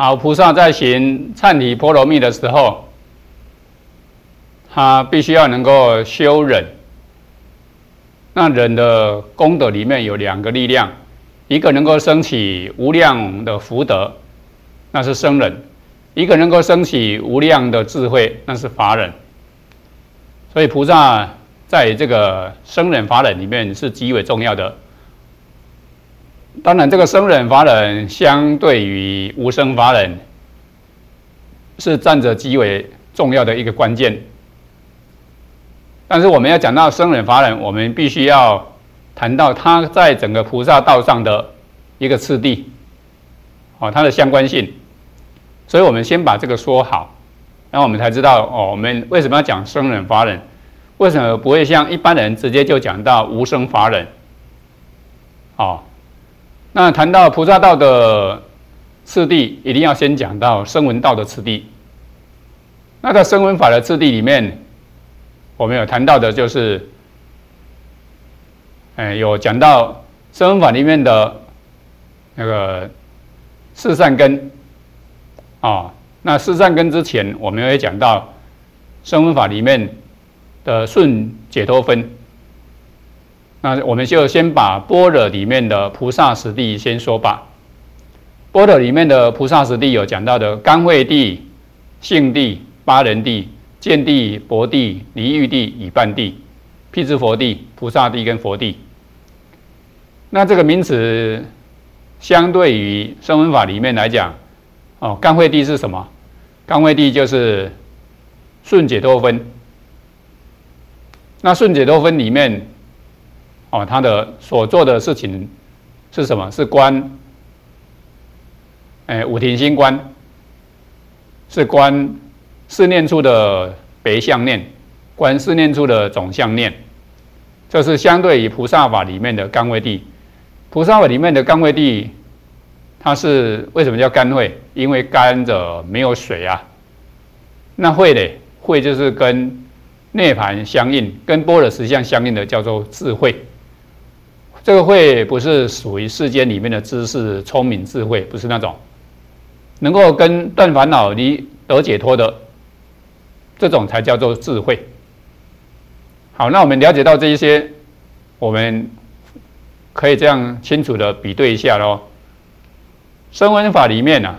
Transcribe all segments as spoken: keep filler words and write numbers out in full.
好，菩萨在行忏提波罗蜜的时候，他必须要能够修忍。那忍的功德里面有两个力量，一个能够升起无量的福德，那是生忍；一个能够升起无量的智慧，那是法忍。所以菩萨在这个生忍法忍里面是极为重要的。当然，这个生忍法忍相对于无生法忍，是占着极为重要的一个关键。但是我们要讲到生忍法忍，我们必须要谈到它在整个菩萨道上的一个次第，哦，它的相关性。所以我们先把这个说好，然后我们才知道哦，我们为什么要讲生忍法忍？为什么不会像一般人直接就讲到无生法忍？哦，那谈到菩萨道的次第，一定要先讲到声闻道的次第。那在声闻法的次第里面，我们有谈到的就是，哎，有讲到声闻法里面的那个四善根，啊、哦，那四善根之前，我们会讲到声闻法里面的顺解脱分。那我们就先把般若里面的菩萨十地先说吧。般若里面的菩萨十地有讲到的甘慧地、性地、八人地、见地、博地、离欲地、已半地、辟支佛地、菩萨地跟佛地。那这个名词相对于声闻法里面来讲，哦，甘慧地是什么？甘慧地就是顺解脱分。那顺解脱分里面，哦，他的所做的事情是什么？是观，哎，五停心观，是观四念处的别相念，观四念处的总相念。这是相对于菩萨法里面的甘慧地。菩萨法里面的甘慧地，它是为什么叫甘慧？因为甘着没有水啊。那慧呢？慧就是跟涅槃相应，跟般若实相相应的叫做智慧。这个慧不是属于世间里面的知识、聪明、智慧，不是那种能够跟断烦恼、离得解脱的，这种才叫做智慧。好，那我们了解到这一些，我们可以这样清楚的比对一下咯。声闻法里面啊，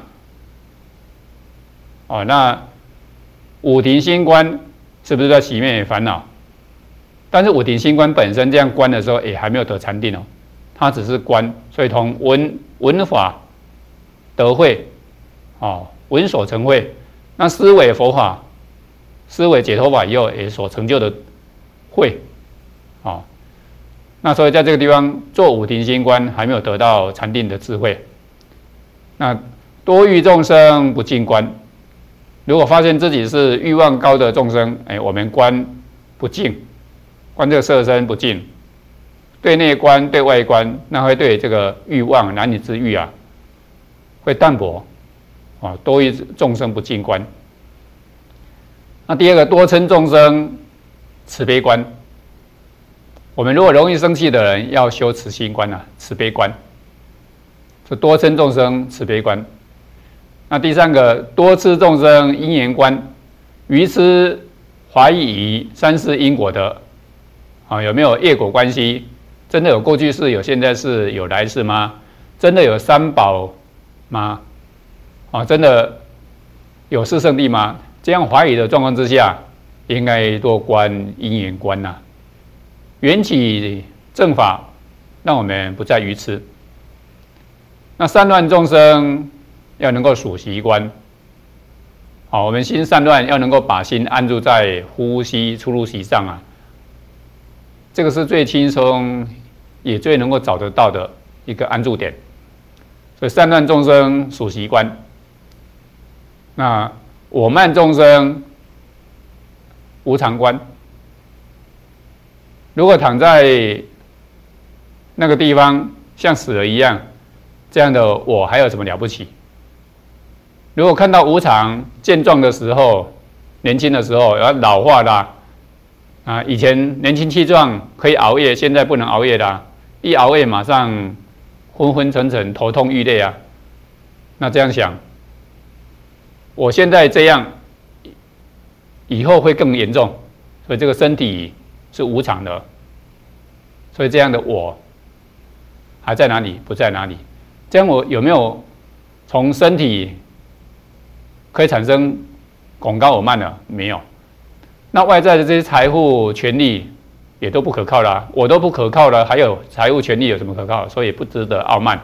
哦，那五停心观是不是在熄灭烦恼？但是五停心观本身这样观的时候，也还没有得禅定哦，它只是观，所以从闻闻法得慧，哦，闻所成慧，那思维佛法、思维解脱法以后，也所成就的慧，哦，那所以在这个地方做五停心观，还没有得到禅定的智慧。那多欲众生不净观，如果发现自己是欲望高的众生，哎，我们观不净。观这个色身不净，对内观对外观，那会对这个欲望男女之欲啊，会淡薄，啊，多欲众生不净观。那第二个多嗔众生慈悲观，我们如果容易生气的人，要修慈心观啊，慈悲观，是多嗔众生慈悲观。那第三个多痴众生因缘观，愚痴怀疑于三世因果的。啊，有没有业果关系？真的有过去世，有现在世，有来世吗？真的有三宝吗？啊，真的有四圣谛吗？这样怀疑的状况之下，应该多观因缘观呐、啊，缘起正法，让我们不再愚痴。那散乱众生要能够属习观，好，我们心散乱要能够把心安住在呼吸出入息上啊。这个是最轻松，也最能够找得到的一个安住点。所以散乱众生属习观，那我慢众生无常观。如果躺在那个地方像死了一样，这样的我还有什么了不起？如果看到无常健壮的时候，年轻的时候要老化啦。啊，以前年轻气壮可以熬夜，现在不能熬夜啦，一熬夜马上昏昏沉沉、头痛欲裂啊。那这样想， 我现在这样，以后会更严重，所以这个身体是无常的，所以这样的我还在哪里？不在哪里？这样我有没有从身体可以产生广高我慢呢？没有。那外在的这些财富、权利也都不可靠啦，我都不可靠了，还有财富、权利有什么可靠？所以不值得傲慢。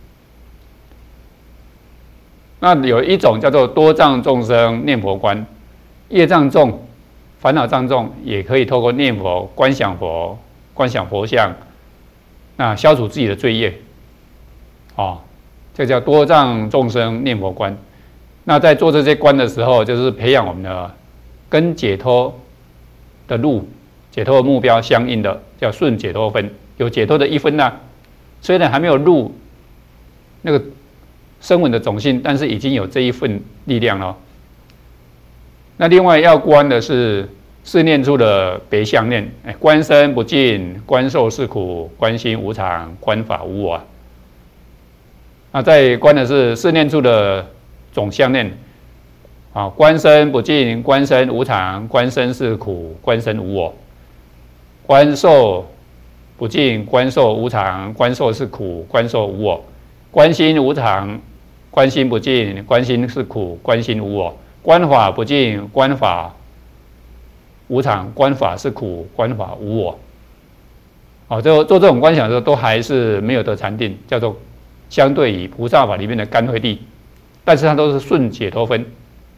那有一种叫做多障众生念佛观，业障重、烦恼障重，也可以透过念佛、观想佛、观想佛像，那消除自己的罪业。哦，这叫多障众生念佛观。那在做这些观的时候，就是培养我们的跟解脱的路、解脱的目标相应的，叫顺解脱分。有解脱的一分呢、啊，虽然还没有入那个声闻的种性，但是已经有这一份力量了。那另外要观的是四念处的别相念，哎，观身不净，观受是苦，观心无常，观法无我。那在观的是四念处的总相念，啊，观身不净，观身无常，观身是苦，观身无我。观受不净，观受无常，观受是苦，观受无我。观心无常，观心不净，观心是苦，观心无我。观法不净，观法无常，观法是苦，观法无我。好，做做这种观想的时候，都还是没有得禅定，叫做相对于菩萨法里面的甘慧地，但是它都是顺解脱分。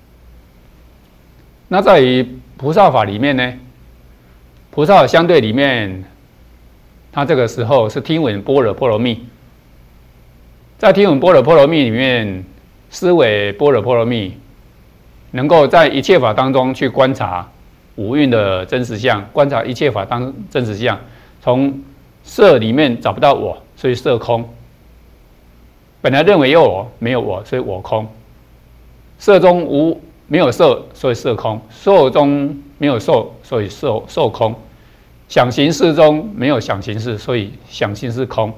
那在于菩萨法里面呢，菩萨法相对里面，它这个时候是听闻般若波罗蜜，在听闻般若波罗蜜里面，思维般若波罗蜜，能够在一切法当中去观察五蕴的真实相，观察一切法当真实相。从色里面找不到我，所以色空。本来认为有我，没有我，所以我空。色中无没有色，所以色空；受中没有受，所以受受空。想行识中没有想行识，所以想行识空。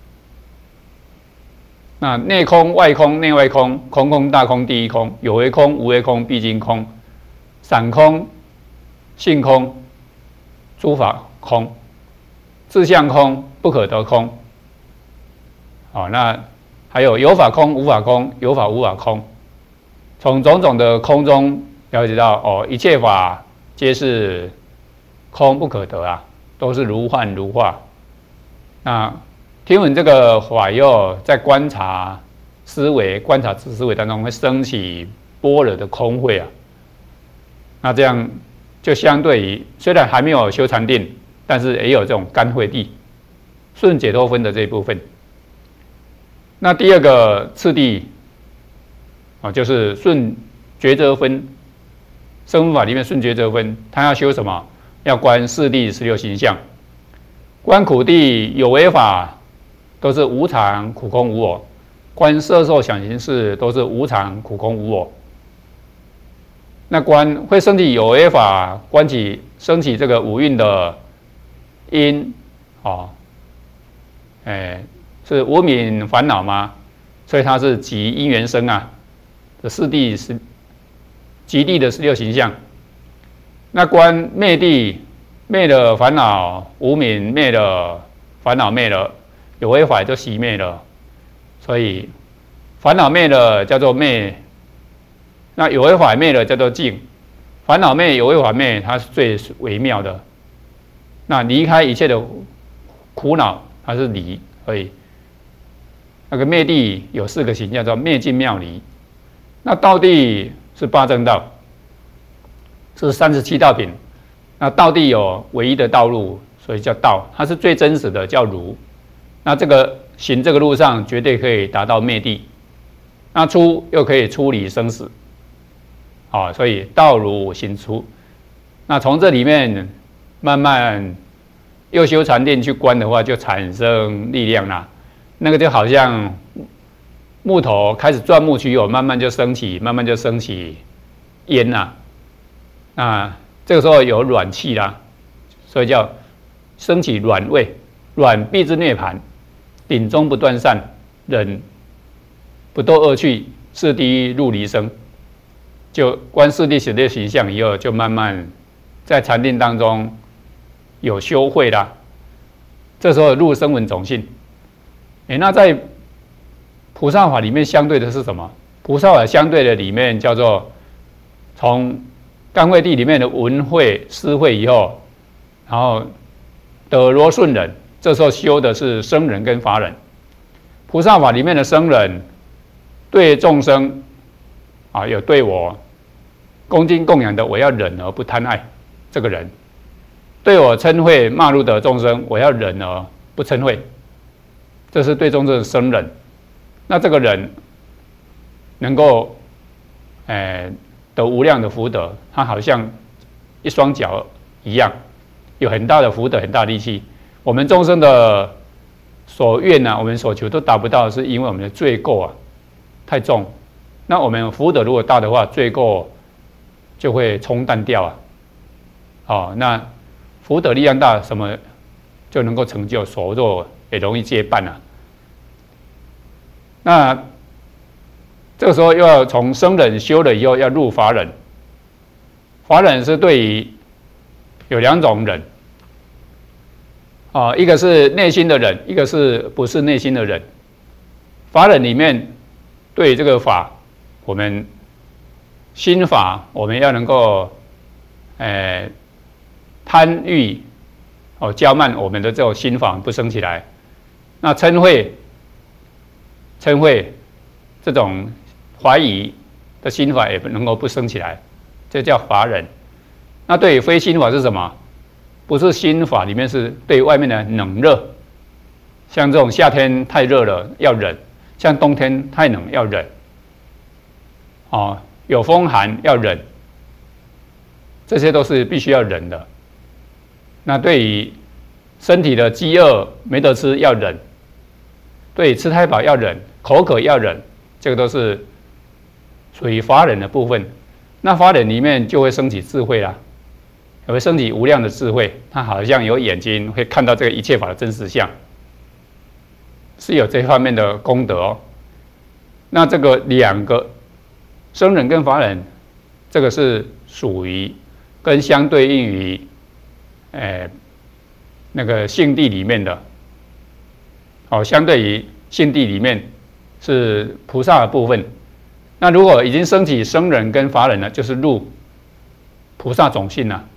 那内空、外空、内外空，空空大空第一空，有为空、无为空毕竟空，散空、性空、诸法空，自相空、不可得空。好，那还有有法空、无法空，有法无法空。从种种的空中了解到，哦，一切法皆是空不可得啊，都是如幻如化。那听闻这个法以后，在观察思维、观察思维当中，会升起般若的空慧啊。那这样就相对于虽然还没有修禅定，但是也有这种甘慧地、顺解脱分的这一部分。那第二个次第啊，就是顺觉则分。声闻法里面顺觉则分，他要修什么？要观四谛十六行相，观苦谛有为法都是无常、苦空、无我；观色受想行识都是无常、苦空、无我。那观会升起有为法，观起升起这个五蕴的因，哦，哎，是无明烦恼吗？所以它是集因缘生啊，这四谛是极地的十六行相。那观灭谛，灭了烦恼，无明灭了，烦恼灭了，有为法就熄灭了。所以烦恼灭了叫做灭，那有为法灭了叫做净。烦恼灭，有为法灭，它是最微妙的。那离开一切的苦恼，它是离而已。那个灭谛有四个行，叫做灭尽妙离。那道谛是八正道，是三十七道品。那道谛有唯一的道路，所以叫道，它是最真实的，叫如。那这个行这个路上，绝对可以达到灭谛。那出又可以出离生死，啊，所以道如行出。那从这里面慢慢又修禅定去观的话，就产生力量啦。那个就好像木头开始钻木取火，慢慢就升起，慢慢就升起烟啦。那这个时候有软气啦，所以叫升起软味，软必之涅盘，顶中不断散，忍不堕恶趣，是第一入离生。 就观四谛十六形象以后，就慢慢在禅定当中有修慧啦。这时候入声闻种性。哎，那在菩萨法里面相对的是什么？菩萨法相对的里面叫做从干慧地里面的闻慧、思慧以后，然后得罗顺忍，这时候修的是僧人跟法忍。菩萨法里面的僧人对众生啊，有对我恭敬供养的，我要忍而不贪爱这个人；对我嗔恚骂入的众生，我要忍而不嗔恚，这是对众生的僧人。那这个人能够，呃，得无量的福德，他好像一双脚一样，有很大的福德，很大的力气。我们众生的所愿啊，我们所求都达不到，是因为我们的罪垢啊太重。那我们福德如果大的话，罪垢就会冲淡掉啊。哦，那福德力量大，什么就能够成就，所作也容易接办啊。那这个时候又要从僧忍修了以后，要入法忍。法忍是对于有两种忍，啊，一个是内心的忍，一个是不是内心的忍。法忍里面对这个法，我们心法我们要能够，呃，贪欲哦骄慢我们的这种心法不生起来。那嗔恚。嗔恚这种怀疑的心法也能够不生起来，这叫法忍。那对于非心法是什么？不是心法里面是对外面的冷热，像这种夏天太热了要忍，像冬天太冷要忍，哦，有风寒要忍，这些都是必须要忍的。那对于身体的饥饿没得吃要忍。对，吃太饱要忍，口渴要忍，这个都是属于法忍的部分。那法忍里面就会升起智慧啦，也会升起无量的智慧。它好像有眼睛，会看到这个一切法的真实相，是有这方面的功德哦。那这个两个僧忍跟法忍，这个是属于跟相对应于，呃，那个性地里面的。哦，相对于性地里面是菩萨的部分。那如果已经升起僧忍跟法忍了，就是入菩萨种性了。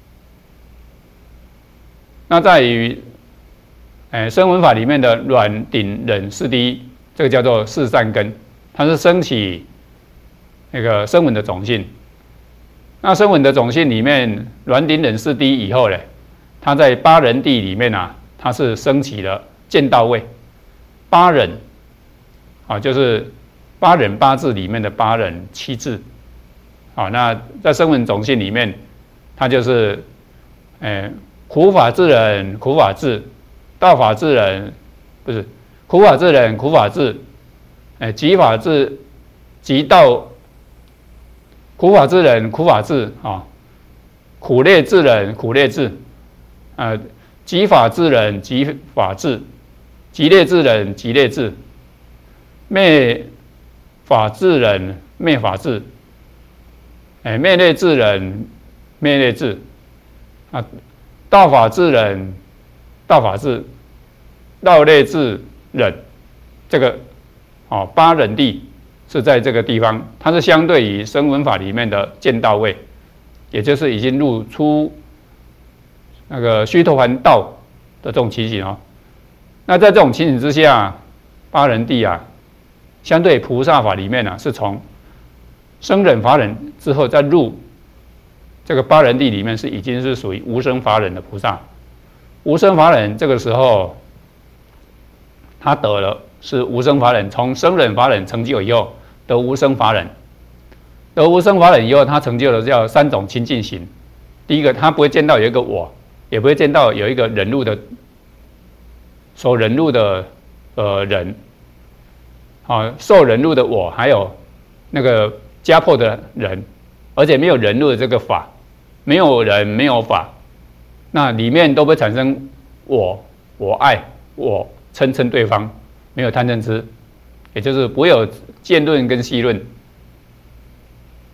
那在于，呃，声闻法里面的软顶忍四谛，这个叫做四善根，它是升起那个声闻的种性。那声闻的种性里面，软顶忍四谛以后呢，它在八忍地里面啊，它是升起了。见到位，八忍啊，就是八忍八智里面的八忍七智啊。那在声闻种性里面，它就是，呃，苦法智忍、苦法智，道法智忍不是苦法智忍、苦法智，哎，集法智、集道，苦法智忍、苦法智啊，苦类智忍、苦类智，呃，集法智忍、集法智。极劣智忍、极劣智，灭法智忍、灭法智，哎，灭类智忍、灭类智，啊，道法智忍、道法智，道类智忍，这个哦八忍地是在这个地方，它是相对于声闻法里面的见道位，也就是已经入出那个须陀洹道的这种情形哦。那在这种情形之下，八忍地啊，相对菩萨法里面呢、啊，是从声忍法忍之后再入这个八忍地里面，是已经是属于无生法忍的菩萨。无生法忍这个时候，他得了是无生法忍，从声忍法忍成就以后得无生法忍，得无生法忍以后，他成就了叫三种清净行。第一个，他不会见到有一个我，也不会见到有一个忍辱的。所忍辱的呃人，啊，受忍辱的我，还有那个家破的人，而且没有忍辱的这个法，没有人没有法，那里面都会产生我、我爱、我嗔嗔对方，没有贪嗔痴，也就是不会有见论跟细论。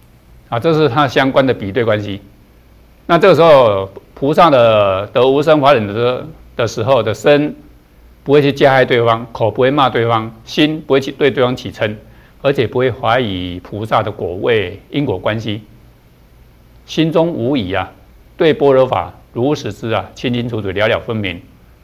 啊，这是它相关的比对关系。那这个时候，菩萨的得无生法忍的的时候的身，不会去加害对方，口不会骂对方，心不会去对对方起嗔，而且不会怀疑菩萨的果位因果关系，心中无疑啊，对般若法如实知啊，清清楚楚，了了分明。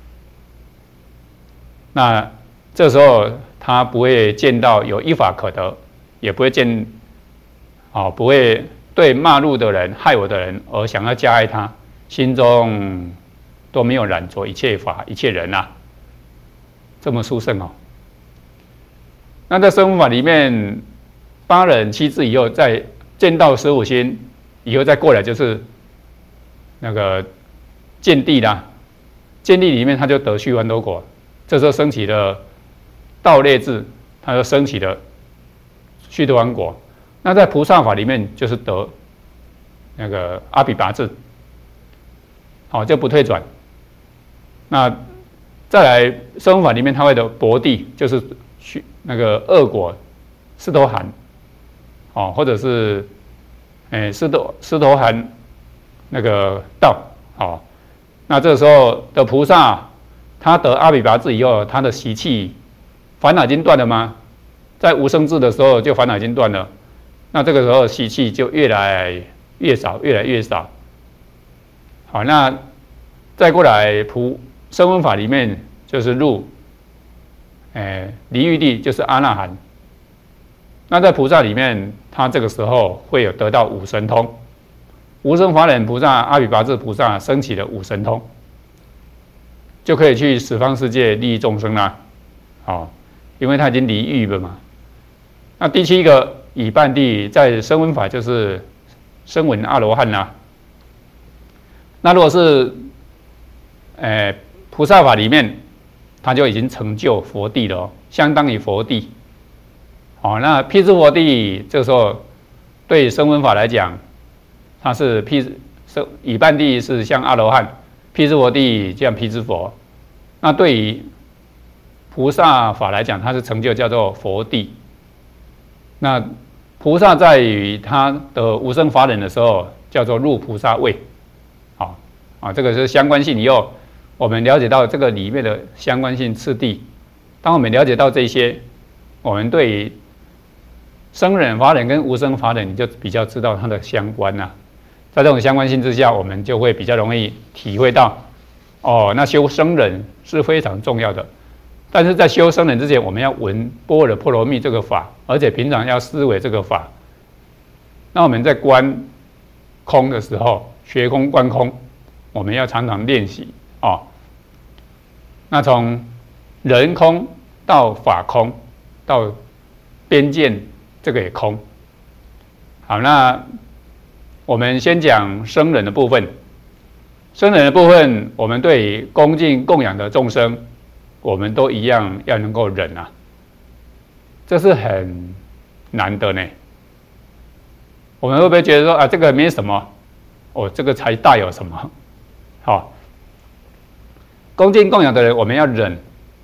那这时候他不会见到有一法可得，也不会见，哦，不会对骂入的人、害我的人而想要加害他，心中都没有染着一切法、一切人啊，这么殊胜哦。那在生物法里面，八忍七智以后，再见到十五心以后，再过来就是那个见地啦。见地里面，他就得须蟠陀果，这时候升起了道类智，他就升起了须陀洹果。那在菩萨法里面，就是得那个阿比跋致，好，就不退转。那再来生物法里面，他会得薄地，就是去那个恶果狮头含，哦，或者是诶狮头狮头含那个道，哦，那这个时候的菩萨，他得阿比跋致以后，他的习气烦恼已经断了吗？在无生智的时候就烦恼已经断了，那这个时候习气就越来越少，越来越少。好，那再过来普声闻法里面就是入，诶离欲地就是阿那含。那在菩萨里面，他这个时候会有得到五神通，无生法忍菩萨、阿比跋致菩萨升起了五神通，就可以去十方世界利益众生啦。好，因为他已经离欲了嘛。那第七个以半地在声闻法就是声闻阿罗汉啦。那如果是诶菩萨法里面，他就已经成就佛地了，相当于佛地。好，那辟支佛地这个时候对声闻法来讲，它是辟以半地是像阿罗汉，辟支佛地像辟支佛。那对于菩萨法来讲，它是成就叫做佛地。那菩萨在于他的无生法忍的时候，叫做入菩萨位。好啊，这个是相关性以后，我们了解到这个里面的相关性次第。当我们了解到这些，我们对于生忍法忍跟无生法忍，你就比较知道它的相关啦。在这种相关性之下，我们就会比较容易体会到，哦，那修生忍是非常重要的。但是在修生忍之前，我们要闻般若波罗蜜这个法，而且平常要思维这个法。那我们在观空的时候，学空观空，我们要常常练习哦。那从人空到法空，到边见这个也空。好，那我们先讲生忍的部分。生忍的部分，我们对于恭敬供养的众生，我们都一样要能够忍啊，这是很难的呢。我们会不会觉得说啊，这个没什么，哦，这个才大有什么？好，恭敬供养的人，我们要忍。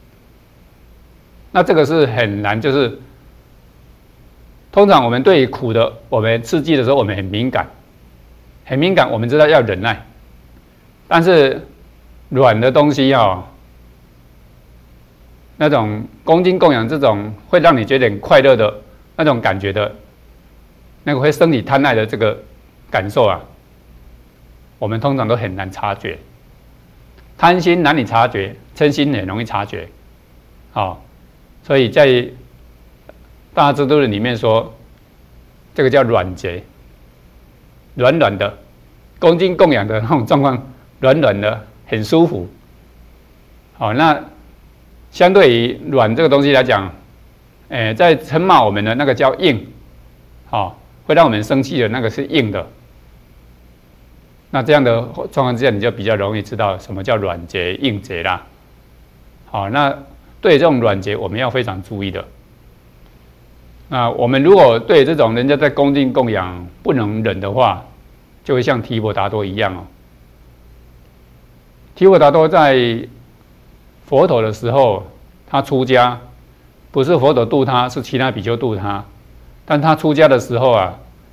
那这个是很难，就是通常我们对苦的，我们刺激的时候，我们很敏感，很敏感，我们知道要忍耐。但是软的东西哦，那种恭敬供养这种会让你觉得很快乐的那种感觉的，那个会生理贪爱的这个感受啊，我们通常都很难察觉。贪心难以察觉，嗔心很容易察觉。好、哦，所以在《大智度论》里面说，这个叫软结，软软的，恭敬供养的那种状况，软软的，很舒服。好、哦，那相对于软这个东西来讲，诶，在嗔骂我们的那个叫硬，好、哦，会让我们生气的那个是硬的。那这样的状况之下，你就比较容易知道什么叫软结、硬结啦。好，那对这种软结，我们要非常注意的。那我们如果对这种人家在恭敬供养不能忍的话，就会像提婆达多一样哦。提婆达多在佛陀的时候，他出家，不是佛陀度他，是其他比丘度他。但他出家的时候啊，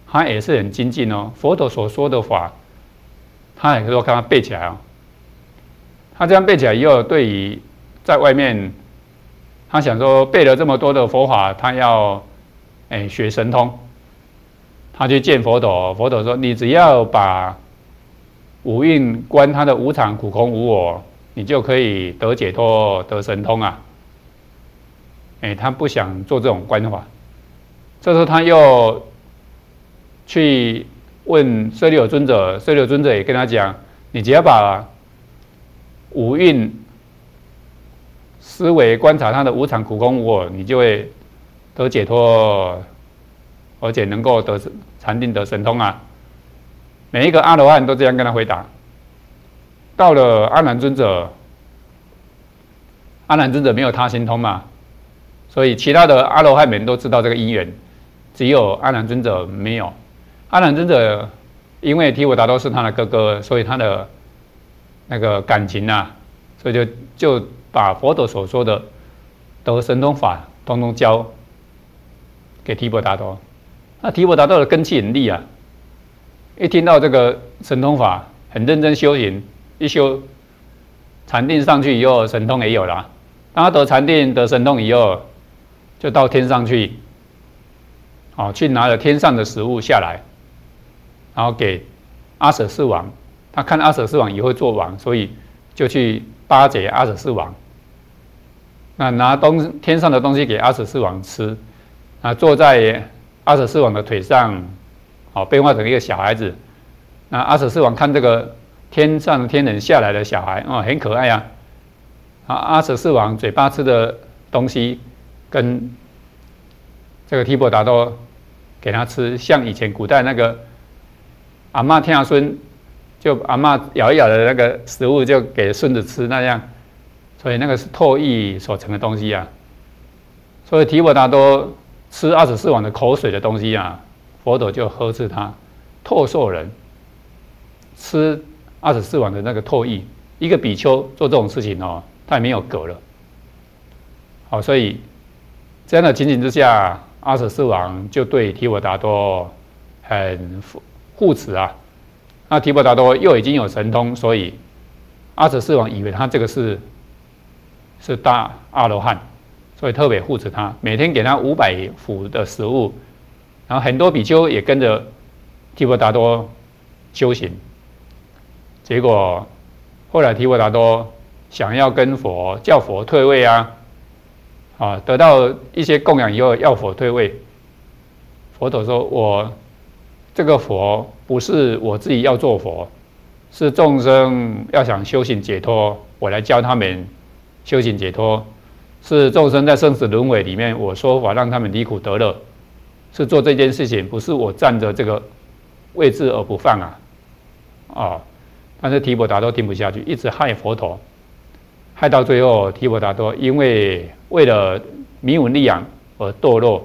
他也是很精进哦。佛陀所说的法，他也说看他背起来哦。他这样背起来以后，对于在外面，他想说背了这么多的佛法，他要哎学神通。他去见佛陀，佛陀说：“你只要把五蕴观他的无常、苦、空、无我，你就可以得解脱、得神通啊。”哎，他不想做这种观法。这时候他又去问舍利弗尊者，舍利弗尊者也跟他讲：“你只要把五蕴思维观察他的无常、苦、空、无我，你就会得解脱，而且能够得禅定、得神通啊。”每一个阿罗汉都这样跟他回答。到了阿难尊者，阿难尊者没有他心通嘛，所以其他的阿罗汉们都知道这个因缘，只有阿难尊者没有。阿难尊者因为提婆达多是他的哥哥，所以他的那个感情啊，所以就就把佛陀所说的得神通法通通教给提婆达多。那提婆达多的根气很利啊，一听到这个神通法，很认真修行，一修禅定上去以后，神通也有了。当他得禅定得神通以后，就到天上去，哦，去拿了天上的食物下来，然后给阿舍世王。他看阿舍世王也会做王，所以就去巴结阿舍世王。那拿东天上的东西给阿舍世王吃，啊，坐在阿舍世王的腿上，好变化成一个小孩子。那阿舍世王看这个天上的天人下来的小孩，哦，很可爱啊。啊，阿舍世王嘴巴吃的东西，跟这个提婆达多给他吃，像以前古代那个阿嬷听孙，就阿嬷咬一咬的那个食物就给孙子吃那样，所以那个是唾液所成的东西啊。所以提婆达多吃阿舍世王的口水的东西啊，佛陀就呵斥他，唾受人吃阿舍世王的那个唾液，一个比丘做这种事情哦，他也没有格了。好，所以这样的情形之下，阿舍世王就对提婆达多很护持啊。那提婆达多又已经有神通，所以阿舍世王以为他这个是是大阿罗汉，所以特别护持他，每天给他五百斧的食物，然后很多比丘也跟着提婆达多修行。结果后来提婆达多想要跟佛叫佛退位啊，啊，得到一些供养以后要佛退位，佛陀说：“我这个佛不是我自己要做佛，是众生要想修行解脱，我来教他们修行解脱。是众生在生死轮回里面，我说法让他们离苦得乐，是做这件事情，不是我占着这个位置而不放啊！”哦，但是提婆达多听不下去，一直害佛陀，害到最后，提婆达多因为为了名闻利养而堕落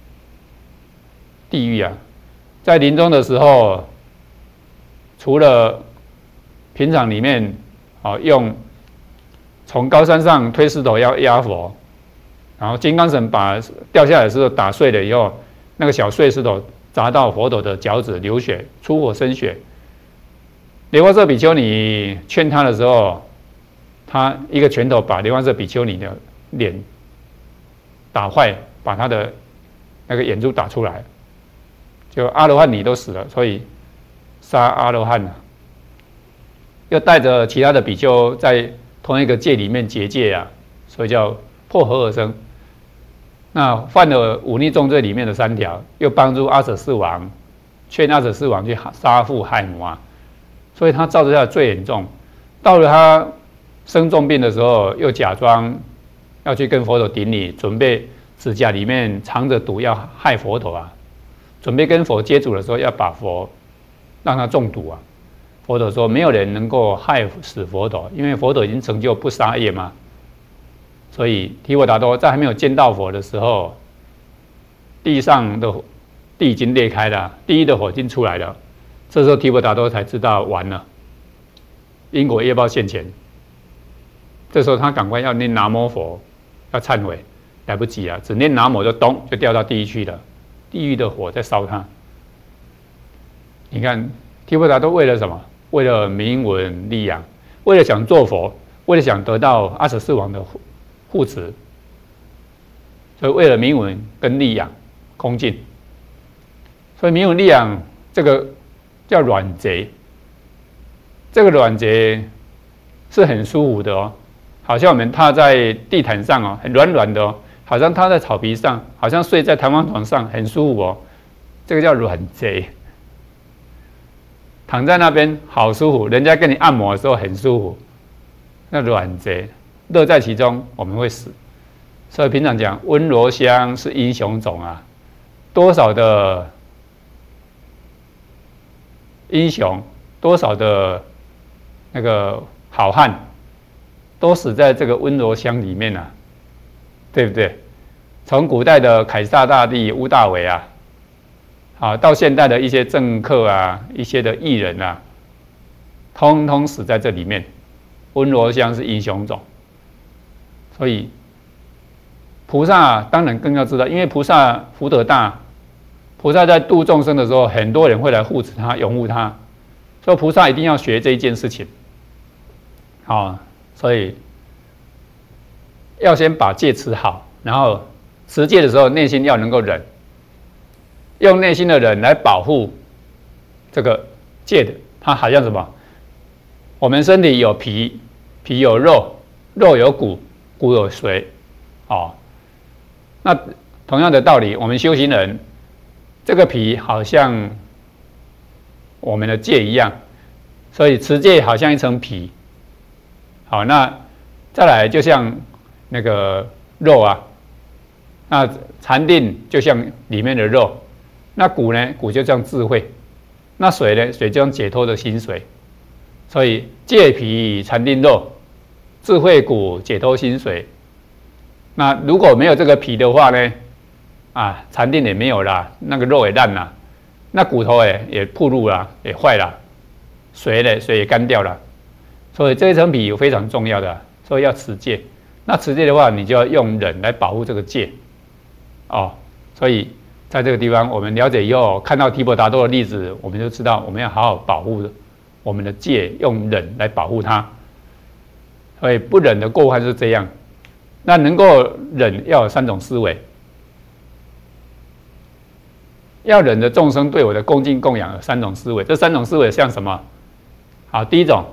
地狱啊！在临终的时候，除了平常里面啊用从高山上推石头要压佛，然后金刚神把掉下来的石头打碎了以后，那个小碎石头砸到佛陀的脚趾流血，出火生血。莲花色比丘尼劝他的时候，他一个拳头把莲花色比丘尼的脸打坏，把他的那个眼珠打出来。就阿罗汉你都死了，所以杀阿罗汉了。又带着其他的比丘在同一个戒里面结戒啊，所以叫破和而生。那犯了忤逆重罪里面的三条，又帮助阿舍世王，劝阿舍世王去杀父害母啊，所以他造着他的罪很重。到了他生重病的时候，又假装要去跟佛陀顶礼，准备指甲里面藏着毒要害佛陀啊。准备跟佛接触的时候，要把佛让他中毒啊。佛陀说，没有人能够害死佛陀，因为佛陀已经成就不杀业嘛。所以提婆达多在还没有见到佛的时候，地上的地已经裂开了，地狱的火已经出来了。这时候提婆达多才知道完了，因果业报现前。这时候他赶快要念南无佛，要忏悔，来不及啊！只念南无就咚就掉到地狱去了。地狱的火在烧他， 你看提婆达多为了什么？为了名闻利养，为了想做佛，为了想得到阿阇世王的护持，所以为了名闻跟利养恭敬。所以名闻利养这个叫软结，这个软结是很舒服的哦，好像我们踏在地毯上哦，很软软的哦，好像踏在草皮上，好像睡在弹簧床上，很舒服哦。这个叫软结，躺在那边好舒服，人家跟你按摩的时候很舒服。那软结，乐在其中，我们会死。所以平常讲温柔乡是英雄种啊，多少的英雄，多少的那个好汉，都死在这个温柔乡里面啊，对不对？从古代的凯撒大帝屋大维啊，啊，到现代的一些政客啊，一些的艺人啊，通通死在这里面。温柔乡是英雄种，所以菩萨当然更要知道，因为菩萨福德大，菩萨在度众生的时候，很多人会来护持他、拥护他，所以菩萨一定要学这一件事情。好，所以要先把戒持好，然后持戒的时候，内心要能够忍，用内心的忍来保护这个戒的。它好像什么？我们身体有皮，皮有肉，肉有骨，骨有髓，哦。那同样的道理，我们修行人，这个皮好像我们的戒一样，所以持戒好像一层皮。好，那再来就像那个肉啊，那禅定就像里面的肉，那骨呢？骨就像智慧，那水呢？水就像解脱的心水。所以戒皮禅定肉，智慧骨解脱心水。那如果没有这个皮的话呢？啊，禅定也没有啦，那个肉也烂了，那骨头也也暴露了，也坏了，水呢水也干掉了。所以这一层皮非常重要的，所以要持戒。那持戒的话，你就要用忍来保护这个戒。哦，所以在这个地方，我们了解以后，看到提婆达多的例子，我们就知道我们要好好保护我们的戒，用忍来保护它。所以不忍的过患是这样。那能够忍，要有三种思维。要忍的众生对我的恭敬供养有三种思维，这三种思维像什么？好，第一种，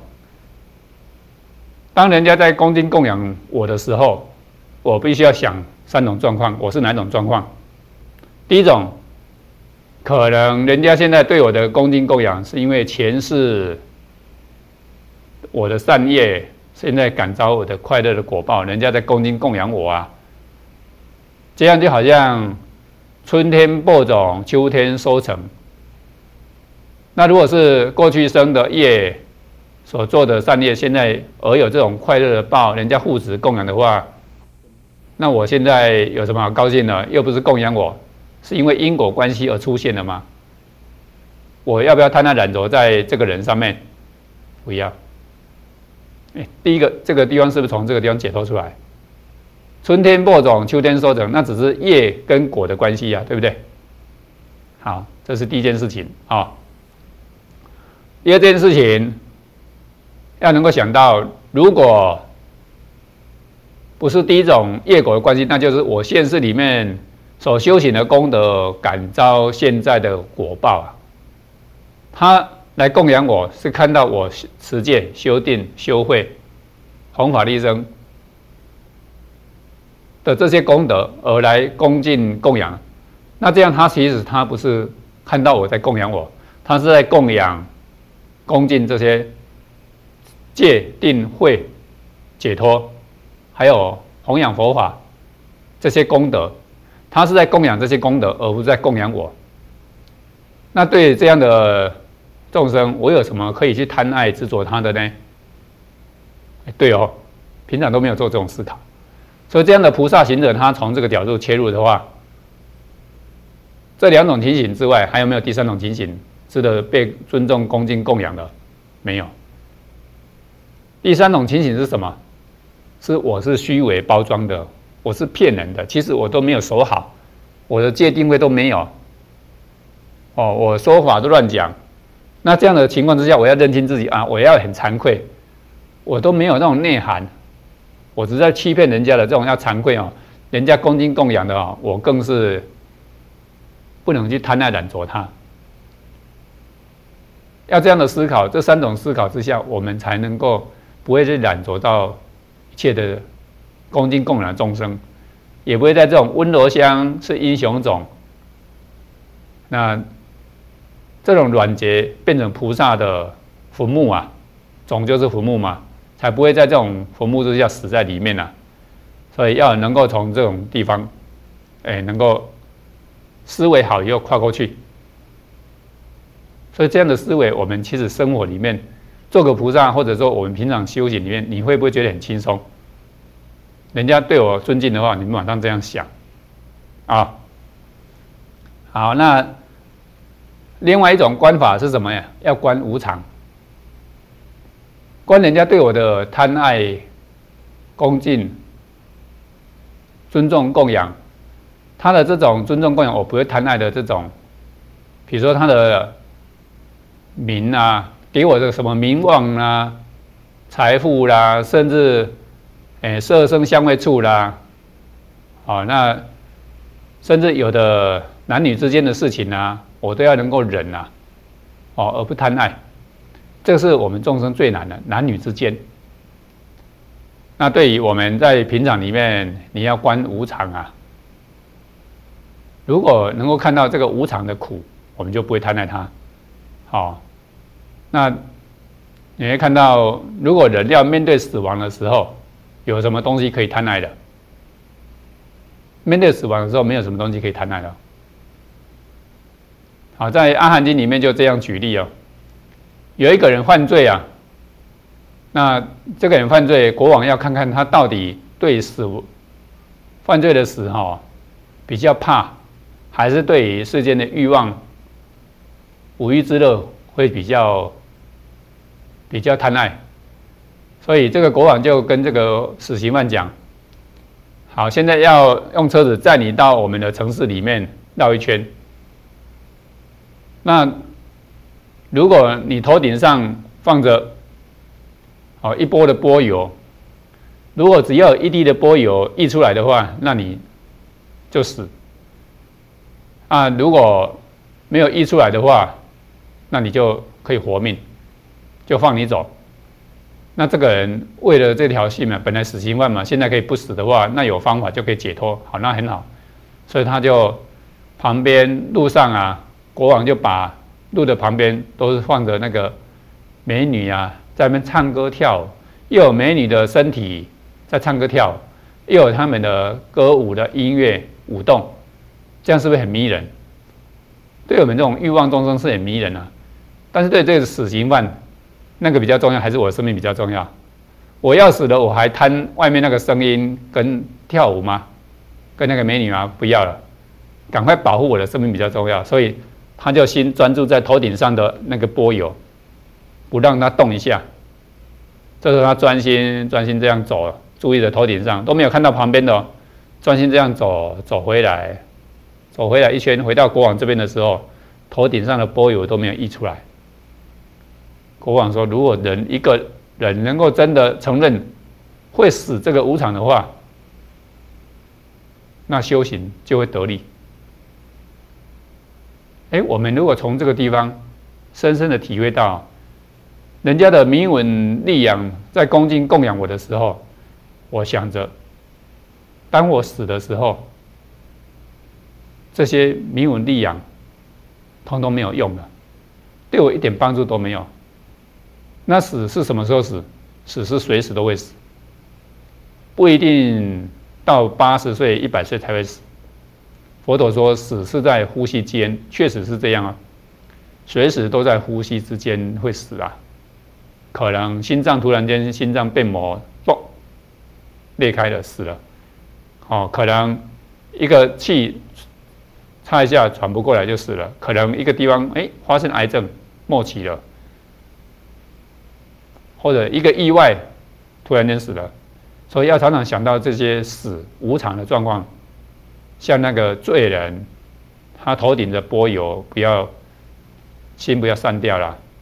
当人家在恭敬供养我的时候，我必须要想三种状况，我是哪种状况？第一种，可能人家现在对我的恭敬供养，是因为前世我的善业，现在感召我的快乐的果报，人家在恭敬供养我啊。这样就好像春天播种，秋天收成。那如果是过去生的业所做的善业，现在而有这种快乐的报，人家护持供养的话，那我现在有什么好高兴的？又不是供养我，是因为因果关系而出现的吗？我要不要贪婪染着在这个人上面？不要。哎，第一个这个地方是不是从这个地方解脱出来？春天播种，秋天收成，那只是业跟果的关系啊，对不对？好，这是第一件事情啊。哦，第二件事情，要能够想到，如果不是第一种业果的关系，那就是我现世里面所修行的功德感召现在的果报啊。他来供养我是看到我持戒、修定、修慧、弘法利生的这些功德而来恭敬供养，那这样他其实他不是看到我在供养我，他是在供养、恭敬这些戒、定、慧、解脱，还有弘扬佛法这些功德，他是在供养这些功德，而不是在供养我。那对这样的众生，我有什么可以去贪爱执着他的呢？对哦，平常都没有做这种思考。所以这样的菩萨行者，他从这个角度切入的话，这两种情形之外，还有没有第三种情形值得被尊重、恭敬、供养的？没有。第三种情形是什么？是我是虚伪包装的，我是骗人的，其实我都没有守好，我的戒定慧都没有。哦，我说法都乱讲， 那这样的情况之下，我要认清自己啊，我要很惭愧，我都没有那种内涵，我只是在欺骗人家的这种要惭愧哦，人家恭敬供养的哦，我更是不能去贪爱染着他。要这样的思考，这三种思考之下，我们才能够不会去染着到一切的恭敬供养的众生，也不会在这种温柔乡是英雄种，那这种软结变成菩萨的坟墓啊，种就是坟墓嘛，才不会在这种坟墓之下死在里面啊。所以要能够从这种地方，哎，能够思维好以后跨过去。所以这样的思维，我们其实生活里面做个菩萨，或者说我们平常修行里面，你会不会觉得很轻松？人家对我尊敬的话，你们马上这样想啊。好，那另外一种观法是什么呀？要观无常，观人家对我的贪爱、恭敬、尊重、供养，他的这种尊重供养，我不会贪爱的这种，比如说他的名啊，给我的什么名望啊、财富啦，甚至诶色声香味触啦，好、哦，那甚至有的男女之间的事情啊，我都要能够忍啊，哦，而不贪爱，这是我们众生最难的，男女之间。那对于我们在平常里面，你要观无常啊，如果能够看到这个无常的苦，我们就不会贪爱它。好、哦，那你会看到，如果人要面对死亡的时候，有什么东西可以贪爱的？面对死亡的时候，没有什么东西可以贪爱的。好，在《阿含经》里面就这样举例哦，有一个人犯罪啊，那这个人犯罪，国王要看看他到底对死犯罪的死哈、哦、比较怕，还是对于世间的欲望、五欲之乐会比较比较贪爱。所以这个国王就跟这个死刑犯讲：好，现在要用车子载你到我们的城市里面绕一圈。那如果你头顶上放着哦一波的波油，如果只要有一滴的波油溢出来的话，那你就死。啊，如果没有溢出来的话，那你就可以活命，就放你走。那这个人为了这条性嘛，本来死刑犯嘛，现在可以不死的话，那有方法就可以解脱。好，那很好，所以他就旁边路上啊，国王就把路的旁边都是放着那个美女啊，在那边唱歌跳舞，又有美女的身体在唱歌跳舞，又有他们的歌舞的音乐舞动，这样是不是很迷人？对我们这种欲望众生是很迷人啊，但是对这个死刑犯，那个比较重要，还是我的生命比较重要？我要死了，我还贪外面那个声音跟跳舞吗？跟那个美女吗？不要了，赶快保护我的生命比较重要。所以他就心专注在头顶上的那个波油，不让它动一下。这时候他专心专心这样走，注意着头顶上，都没有看到旁边的、哦，专心这样走走回来，走回来一圈，回到国王这边的时候，头顶上的波油都没有溢出来。国王说：“如果人一个人能够真的承认会死这个无常的话，那修行就会得力。”哎，我们如果从这个地方深深的体会到，人家的名闻利养在恭敬供养我的时候，我想着，当我死的时候，这些名闻利养通通没有用了，对我一点帮助都没有。那死是什么时候死？死是随时都会死，不一定到八十岁、一百岁才会死。佛陀说，死是在呼吸间，确实是这样啊，随时都在呼吸之间会死啊。可能心脏突然间心脏变膜，嘣，裂开了，死了。哦，可能一个气插一下喘不过来就死了，可能一个地方哎发生癌症末期了。或者一个意外，突然间死了，所以要常常想到这些死无常的状况。像那个罪人，他头顶着波油，不要心不要散掉了，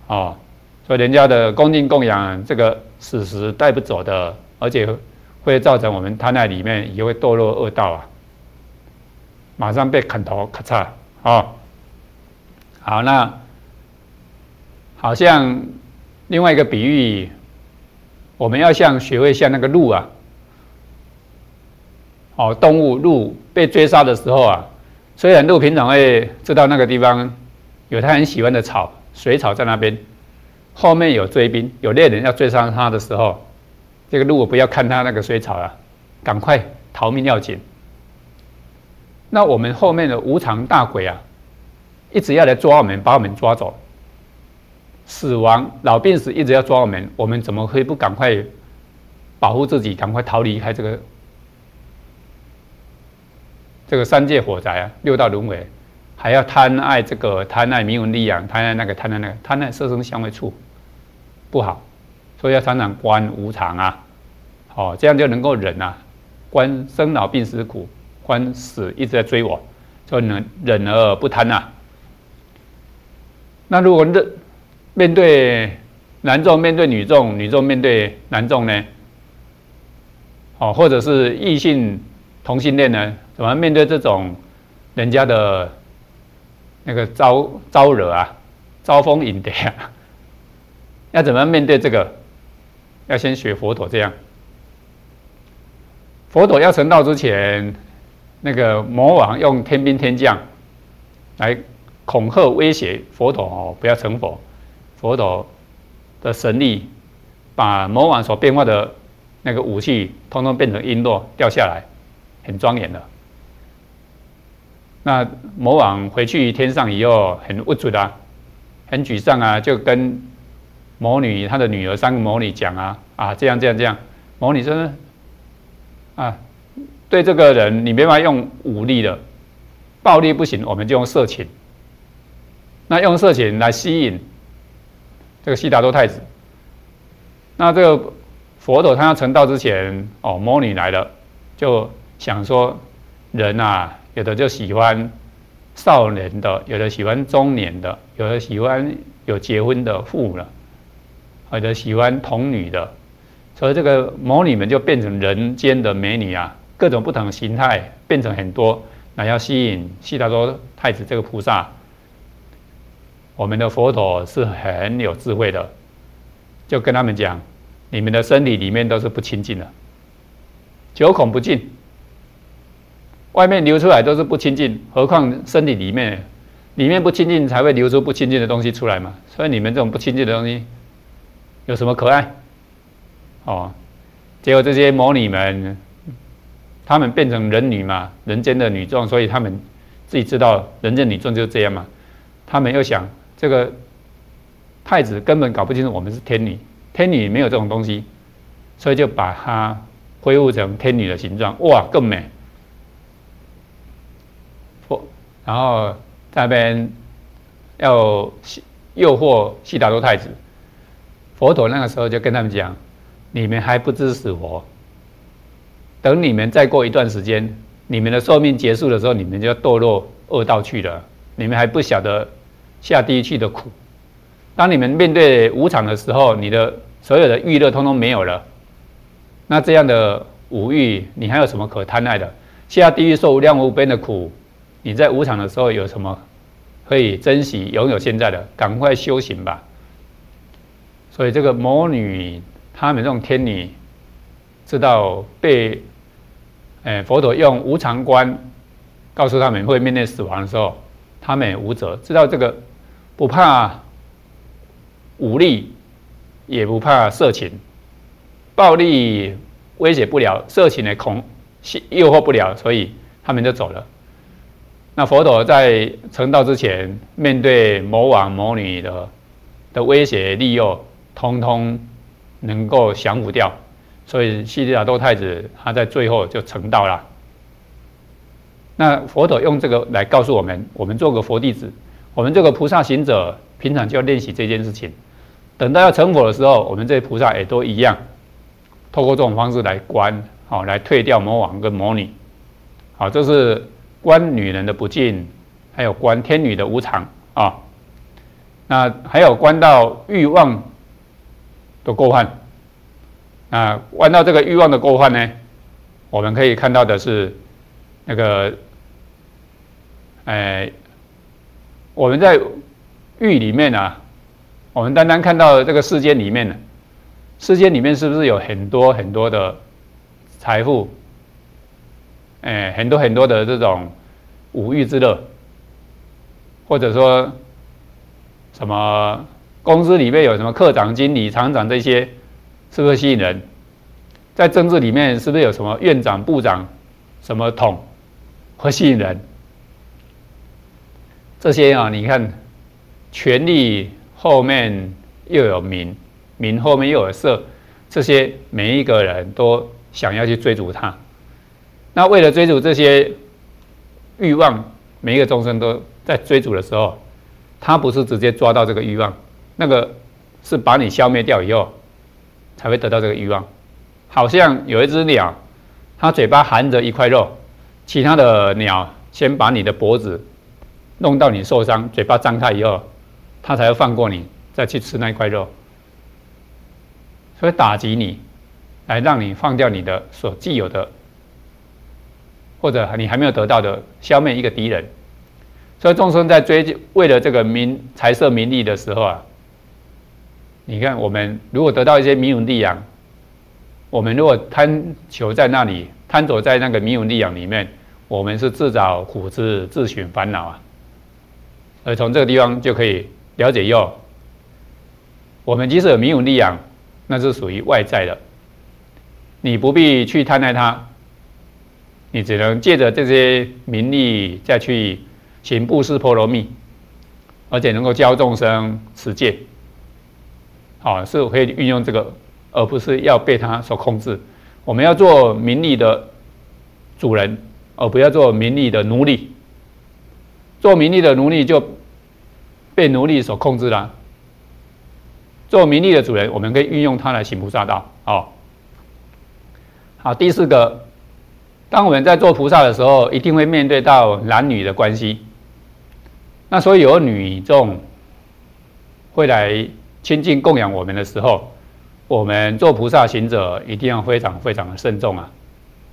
哦，所以人家的恭敬供养这个死时带不走的，而且会造成我们贪爱里面也会堕落恶道啊，马上被砍头咔嚓哦。好，那好像另外一个比喻，我们要像学会像那个鹿啊，哦，动物鹿被追杀的时候啊，虽然鹿平常会知道那个地方有它很喜欢的草，水草在那边，后面有追兵，有猎人要追杀它的时候，这个鹿不要看它那个水草啊，赶快逃命要紧。那我们后面的无常大鬼啊，一直要来抓我们，把我们抓走。死亡、老病死一直要抓我们，我们怎么会不赶快保护自己，赶快逃离开这个这个三界火灾啊，六道轮回，还要贪爱这个，贪爱名闻利养，贪爱那个，贪爱那个，贪爱色声香味触，不好，所以要常常观无常啊，哦，这样就能够忍啊，观生老病死苦，观死一直在追我，所以能忍而不贪啊。那如果忍面对男众面对女众，女众面对男众呢？哦，或者是异性同性恋呢？怎么面对这种人家的那个招招惹啊、招蜂引蝶啊？要怎么面对这个？要先学佛陀这样。佛陀要成道之前，那个魔王用天兵天将来恐吓威胁佛陀哦，不要成佛。佛陀的神力把魔王所变化的那个武器，通通变成璎珞掉下来，很庄严的。那魔王回去天上以后，很无助啊，很沮丧啊，就跟魔女他的女儿三个魔女讲啊啊，这样这样这样。魔女说啊，对这个人你没办法用武力的，暴力不行，我们就用色情。那用色情来吸引这个悉达多太子。那这个佛陀他要成道之前，哦，魔女来了，就想说人啊，有的就喜欢少年的，有的喜欢中年的，有的喜欢有结婚的妇了，有的喜欢童女的，所以这个魔女们就变成人间的美女啊，各种不同的形态变成很多，来要吸引悉达多太子这个菩萨。我们的佛陀是很有智慧的，就跟他们讲，你们的身体里面都是不清净的，九孔不净，外面流出来都是不清净，何况身体里面，里面不清净才会流出不清净的东西出来嘛。所以你们这种不清净的东西，有什么可爱？哦，结果这些魔女们，她们变成人女嘛，人间的女众，所以她们自己知道人间女众就是这样嘛。她们又想。这个太子根本搞不清楚我们是天女，天女没有这种东西，所以就把它恢复成天女的形状，哇，更美。然后在那边要诱惑悉达多太子，佛陀那个时候就跟他们讲：你们还不知死活，等你们再过一段时间，你们的寿命结束的时候，你们就要堕落恶道去了，你们还不晓得。下地狱去的苦，当你们面对无常的时候，你的所有的欲乐通通没有了，那这样的五欲，你还有什么可贪爱的？下地狱受无量无边的苦，你在无常的时候有什么可以珍惜拥有现在的？赶快修行吧。所以这个魔女，他们这种天女，知道被，哎，佛陀用无常观告诉他们会面对死亡的时候，他们也无辙，知道这个。不怕武力，也不怕色情，暴力威胁不了，色情的恐诱惑不了，所以他们就走了。那佛陀在成道之前，面对魔王魔女的的威胁利诱，通通能够降服掉，所以悉达多太子他在最后就成道了。那佛陀用这个来告诉我们，我们做个佛弟子。我们这个菩萨行者，平常就要练习这件事情。等到要成佛的时候，我们这些菩萨也都一样，透过这种方式来观，好、哦、来退掉魔王跟魔女。好，这是观女人的不净，还有观天女的无常啊。 那还有关到欲望的过患。那关到这个欲望的过患呢，我们可以看到的是那个，哎，我们在欲里面啊，我们单单看到这个世间里面呢，世间里面是不是有很多很多的财富，哎，很多很多的这种五欲之乐，或者说什么公司里面有什么科长、经理、厂长这些，是不是吸引人？在政治里面是不是有什么院长、部长、什么统，会吸引人？这些啊，你看，权力后面又有名，名后面又有色，这些每一个人都想要去追逐它。那为了追逐这些欲望，每一个众生都在追逐的时候，他不是直接抓到这个欲望，那个是把你消灭掉以后，才会得到这个欲望。好像有一只鸟，它嘴巴含着一块肉，其他的鸟先把你的脖子弄到你受伤，嘴巴张开以后，它才会放过你，再去吃那一块肉，所以打击你，来让你放掉你的所既有的，或者你还没有得到的，消灭一个敌人。所以众生在追为了这个名财色名利的时候啊，你看我们如果得到一些名闻利养，我们如果贪求在那里，贪走在那个名闻利养里面，我们是自找苦吃，自寻烦恼啊。而从这个地方就可以了解哟，我们即使有名闻利养，那是属于外在的，你不必去贪爱它，你只能借着这些名利再去行布施波罗蜜，而且能够教众生持戒，好，是可以运用这个，而不是要被它所控制。我们要做名利的主人，而不要做名利的奴隶。做名利的奴隶就被奴隶所控制了。做名利的主人，我们可以运用它来行菩萨道。好，好，第四个，当我们在做菩萨的时候，一定会面对到男女的关系。那所以有女众会来亲近供养我们的时候，我们做菩萨行者一定要非常非常的慎重啊。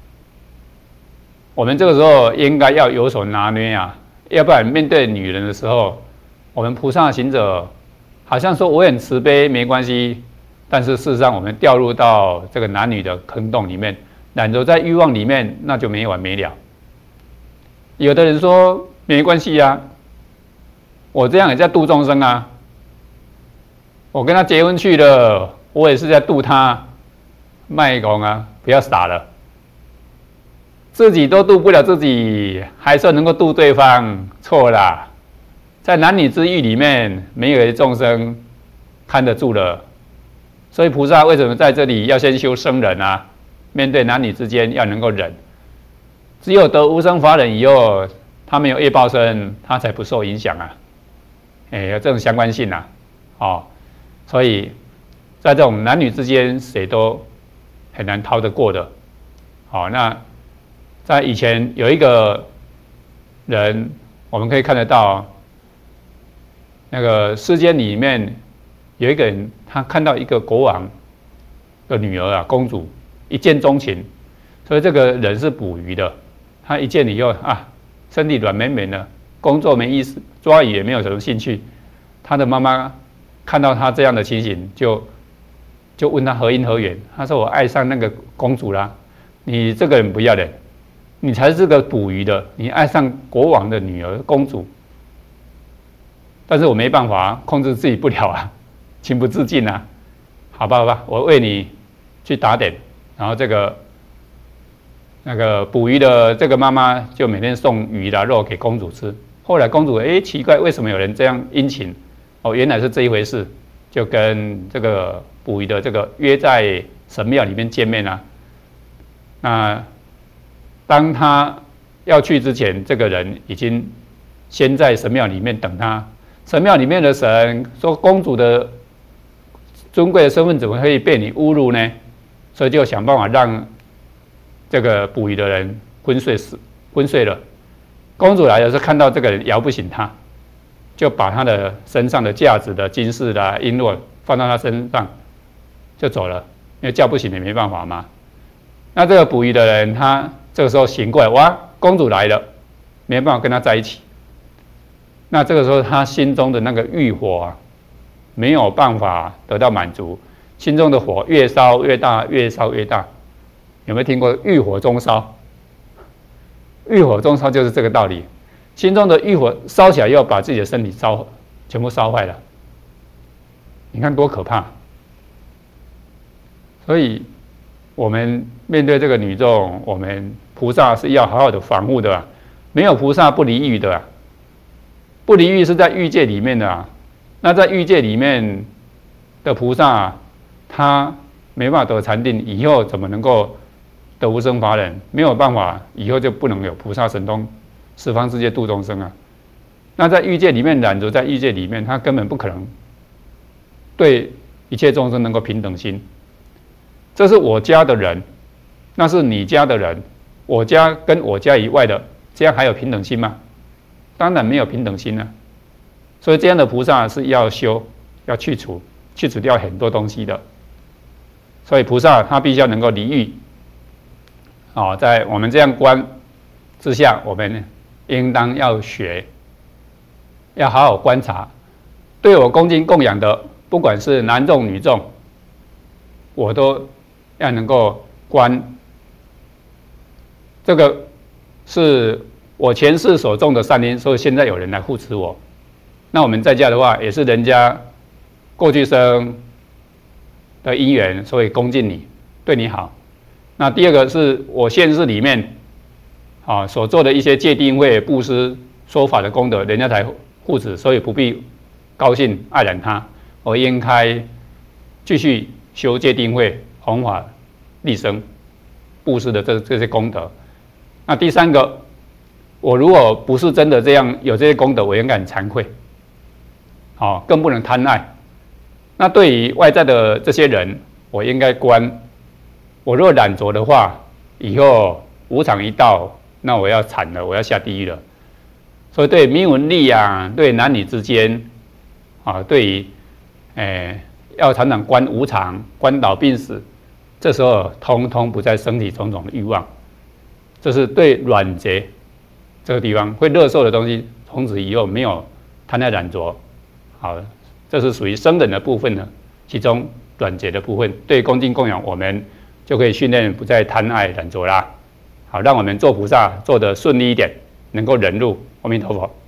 我们这个时候应该要有所拿捏啊，要不然面对女人的时候，我们菩萨行者好像说我很慈悲没关系，但是事实上我们掉入到这个男女的坑洞里面，染着在欲望里面，那就没完没了。有的人说没关系啊，我这样也在度众生啊，我跟他结婚去了，我也是在度他，卖公啊，不要傻了，自己都度不了自己，还说能够度对方，错啦。在男女之欲里面，没有众生看得住了，所以菩萨为什么在这里要先修生忍啊？面对男女之间要能够忍，只有得无生法忍以后，他没有业报身，他才不受影响啊。哎，有这种相关性啊，哦，所以在这种男女之间，谁都很难逃得过的。好，那在以前有一个人，我们可以看得到，那个世间里面有一个人，他看到一个国王的女儿啊，公主一见钟情，所以这个人是捕鱼的，他一见以后啊，身体软绵绵的，工作没意思，抓鱼也没有什么兴趣。他的妈妈看到他这样的情形，就就问他何因何缘？他说：“我爱上那个公主啦，你这个人不要脸，你才是个捕鱼的，你爱上国王的女儿公主。但是我没办法控制自己不了啊，情不自禁啊，好吧好吧，我为你去打点。”然后这个那个捕鱼的这个妈妈就每天送鱼啦肉给公主吃。后来公主哎奇怪，为什么有人这样殷勤？哦，原来是这一回事，就跟这个捕鱼的这个约在神庙里面见面啊。那当他要去之前，这个人已经先在神庙里面等他。神庙里面的神说，公主的尊贵的身份怎么可以被你侮辱呢？所以就想办法让这个捕鱼的人昏睡死昏睡了。公主来的时候看到这个人摇不醒他， 就把他的身上的价值的金饰啦、璎珞放到他身上，就走了，因为叫不醒也没办法嘛。那这个捕鱼的人，他这个时候醒过来，哇，公主来了，没办法跟他在一起。那这个时候他心中的那个欲火啊，没有办法得到满足，心中的火越烧越大，越烧越大。有没有听过欲火中烧？欲火中烧就是这个道理，心中的欲火烧起来，又把自己的身体烧全部烧坏了。你看多可怕！所以，我们面对这个女众，我们菩萨是要好好的防护的啊，没有菩萨不离欲的啊。不离欲是在欲界里面的啊。那在欲界里面的菩萨，他没办法得禅定，以后怎么能够得无生法忍？没有办法，以后就不能有菩萨神通，十方世界度众生啊。那在欲界里面染着，在欲界里面，他根本不可能对一切众生能够平等心。这是我家的人，那是你家的人，我家跟我家以外的，这样还有平等心吗？当然没有平等心了。所以这样的菩萨是要修，要去除，去除掉很多东西的。所以菩萨他必须要能够离欲。哦，在我们这样观之下，我们应当要学，要好好观察。对我恭敬供养的，不管是男众女众，我都要能够观。这个是我前世所种的善因，所以现在有人来护持我。那我们在家的话，也是人家过去生的因缘，所以恭敬你，对你好。那第二个是我现世里面啊所做的一些戒定慧、布施、说法的功德，人家才护持，所以不必高兴爱染他，我应该继续修戒定慧、弘法利生、布施的这这些功德。那第三个，我如果不是真的这样有这些功德，我应该很惭愧，好、哦，更不能贪爱。那对于外在的这些人，我应该观。我若染着的话，以后无常一到，那我要惨了，我要下地狱了。所以对名闻利啊，对男女之间啊，对于，诶，要常常观无常、观老病死，这时候通通不再升起种种的欲望。这是对软结这个地方会乐受的东西，从此以后没有贪爱染着。好，这是属于生忍的部分呢，其中软结的部分，对恭敬供养我们。就可以训练不再贪爱染着啦。好，让我们做菩萨做得顺利一点，能够忍辱。阿弥陀佛。